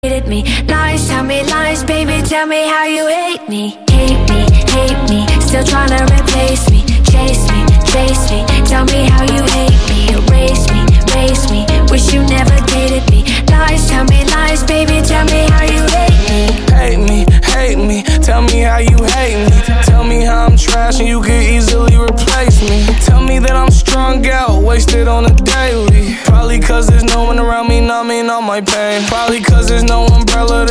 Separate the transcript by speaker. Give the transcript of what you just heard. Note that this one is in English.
Speaker 1: hated me. Lies, tell me lies, baby, tell me how you hate me. Hate me, still tryna replace me. Chase me, tell me how you hate me. Erase me, wish you never dated me. Lies, tell me lies, baby, tell me how you hate me.
Speaker 2: Hate me, tell me how you hate me. Tell me how I'm trash and you could easily replace me. Tell me that I'm strung out, wasted on a daily. Probably cause there's no one around me numbing all my pain. Probably cause there's no umbrella to